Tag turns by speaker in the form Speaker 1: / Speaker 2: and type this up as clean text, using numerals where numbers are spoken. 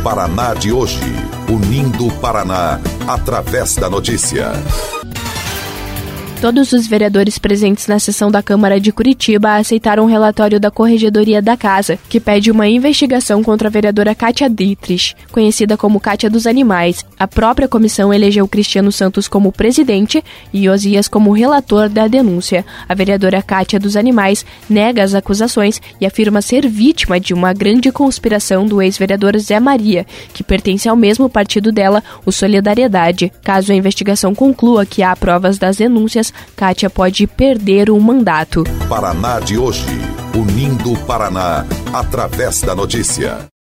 Speaker 1: Paraná de hoje, unindo o Paraná através da notícia.
Speaker 2: Todos os vereadores presentes na sessão da Câmara de Curitiba aceitaram o relatório da Corregedoria da Casa, que pede uma investigação contra a vereadora Kátia Dietrich, conhecida como Kátia dos Animais. A própria comissão elegeu Cristiano Santos como presidente e Osias como relator da denúncia. A vereadora Kátia dos Animais nega as acusações e afirma ser vítima de uma grande conspiração do ex-vereador Zé Maria, que pertence ao mesmo partido dela, o Solidariedade. Caso a investigação conclua que há provas das denúncias, Kátia pode perder o mandato.
Speaker 1: Paraná de hoje, unindo o Paraná através da notícia.